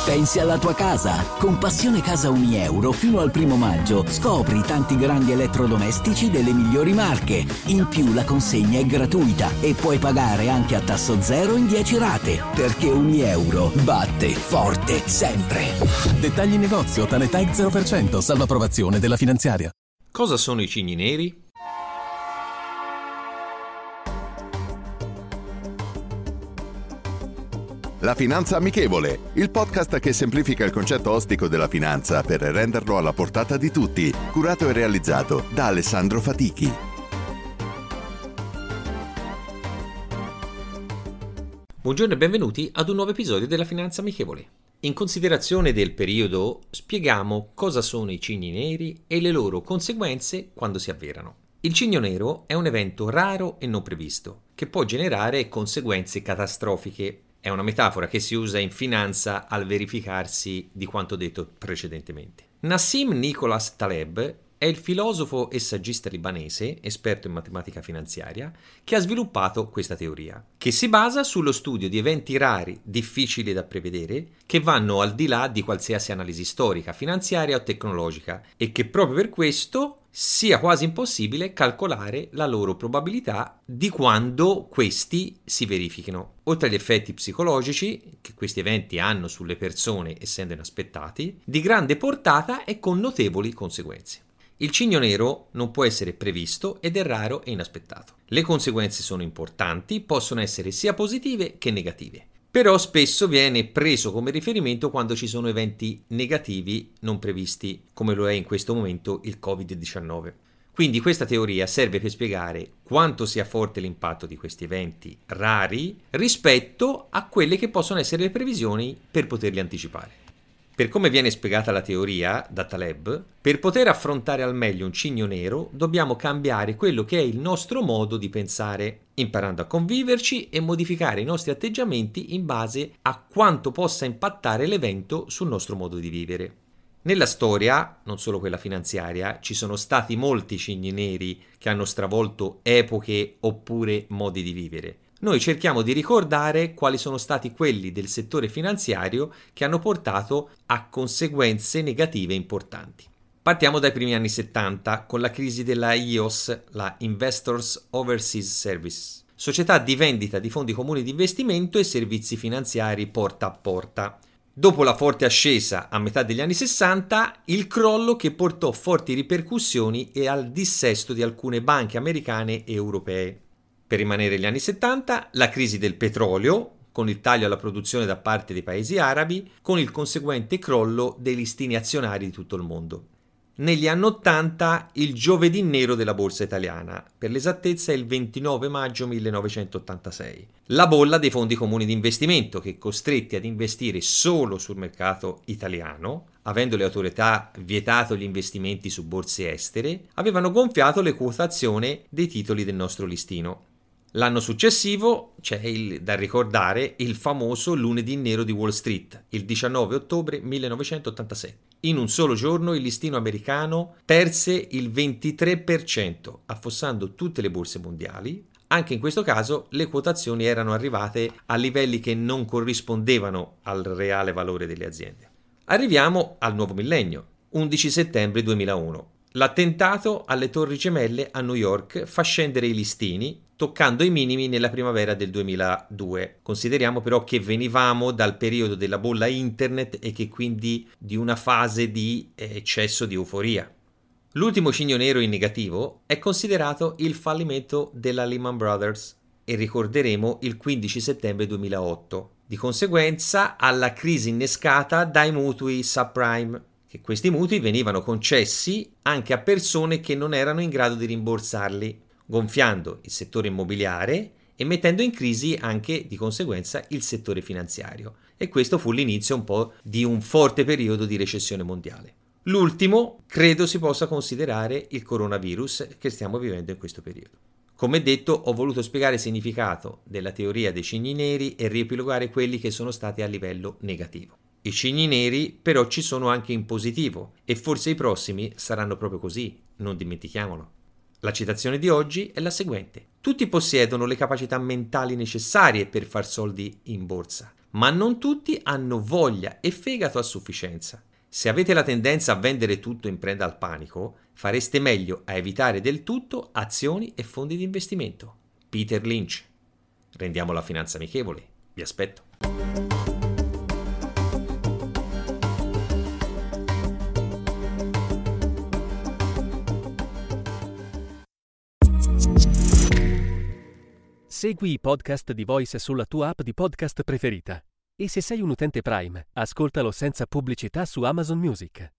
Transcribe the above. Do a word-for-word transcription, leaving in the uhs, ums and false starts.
Pensi alla tua casa? Con Passione Casa Unieuro fino al primo maggio scopri tanti grandi elettrodomestici delle migliori marche. In più la consegna è gratuita e puoi pagare anche a tasso zero in dieci rate, perché Unieuro batte forte sempre. Dettagli in negozio, Tanetech zero per cento, salvo approvazione della finanziaria. Cosa sono i cigni neri? La Finanza Amichevole, il podcast che semplifica il concetto ostico della finanza per renderlo alla portata di tutti, curato e realizzato da Alessandro Fatichi. Buongiorno e benvenuti ad un nuovo episodio della Finanza Amichevole. In considerazione del periodo, spieghiamo cosa sono i cigni neri e le loro conseguenze quando si avverano. Il cigno nero è un evento raro e non previsto, che può generare conseguenze catastrofiche. È una metafora che si usa in finanza al verificarsi di quanto detto precedentemente. Nassim Nicholas Taleb è il filosofo e saggista libanese, esperto in matematica finanziaria, che ha sviluppato questa teoria, che si basa sullo studio di eventi rari, difficili da prevedere, che vanno al di là di qualsiasi analisi storica, finanziaria o tecnologica, e che proprio per questo sia quasi impossibile calcolare la loro probabilità di quando questi si verifichino. Oltre agli effetti psicologici che questi eventi hanno sulle persone essendo inaspettati, di grande portata e con notevoli conseguenze. Il cigno nero non può essere previsto ed è raro e inaspettato. Le conseguenze sono importanti, possono essere sia positive che negative. Però spesso viene preso come riferimento quando ci sono eventi negativi non previsti, come lo è in questo momento il covid diciannove. Quindi questa teoria serve per spiegare quanto sia forte l'impatto di questi eventi rari rispetto a quelle che possono essere le previsioni per poterli anticipare. Per come viene spiegata la teoria da Taleb, per poter affrontare al meglio un cigno nero dobbiamo cambiare quello che è il nostro modo di pensare, imparando a conviverci e modificare i nostri atteggiamenti in base a quanto possa impattare l'evento sul nostro modo di vivere. Nella storia, non solo quella finanziaria, ci sono stati molti cigni neri che hanno stravolto epoche oppure modi di vivere. Noi cerchiamo di ricordare quali sono stati quelli del settore finanziario che hanno portato a conseguenze negative importanti. Partiamo dai primi anni settanta con la crisi della I O S, la Investors Overseas Services, società di vendita di fondi comuni di investimento e servizi finanziari porta a porta. Dopo la forte ascesa a metà degli anni sessanta, il crollo che portò forti ripercussioni e al dissesto di alcune banche americane e europee. Per rimanere agli anni settanta, la crisi del petrolio, con il taglio alla produzione da parte dei paesi arabi, con il conseguente crollo dei listini azionari di tutto il mondo. Negli anni ottanta, il giovedì nero della borsa italiana, per l'esattezza il ventinove maggio millenovecentottantasei. La bolla dei fondi comuni di investimento, che costretti ad investire solo sul mercato italiano, avendo le autorità vietato gli investimenti su borse estere, avevano gonfiato le quotazioni dei titoli del nostro listino. L'anno successivo c'è il, da ricordare il famoso lunedì nero di Wall Street, il diciannove ottobre millenovecentottantasette. In un solo giorno il listino americano perse il ventitré per cento, affossando tutte le borse mondiali. Anche in questo caso le quotazioni erano arrivate a livelli che non corrispondevano al reale valore delle aziende. Arriviamo al nuovo millennio, undici settembre duemilauno. L'attentato alle Torri Gemelle a New York fa scendere i listini, toccando i minimi nella primavera del duemiladue. Consideriamo però che venivamo dal periodo della bolla internet e che quindi di una fase di eccesso di euforia. L'ultimo cigno nero in negativo è considerato il fallimento della Lehman Brothers e ricorderemo il quindici settembre duemilaotto. Di conseguenza alla crisi innescata dai mutui subprime, che questi mutui venivano concessi anche a persone che non erano in grado di rimborsarli, gonfiando il settore immobiliare e mettendo in crisi anche di conseguenza il settore finanziario. E questo fu l'inizio un po' di un forte periodo di recessione mondiale. L'ultimo credo si possa considerare il coronavirus che stiamo vivendo in questo periodo. Come detto, ho voluto spiegare il significato della teoria dei cigni neri e riepilogare quelli che sono stati a livello negativo. I cigni neri però ci sono anche in positivo e forse i prossimi saranno proprio così, non dimentichiamolo. La citazione di oggi è la seguente: tutti possiedono le capacità mentali necessarie per far soldi in borsa, ma non tutti hanno voglia e fegato a sufficienza. Se avete la tendenza a vendere tutto in preda al panico, fareste meglio a evitare del tutto azioni e fondi di investimento. Peter Lynch. Rendiamo la finanza amichevole. Vi aspetto. Segui i podcast di Voice sulla tua app di podcast preferita. E se sei un utente Prime, ascoltalo senza pubblicità su Amazon Music.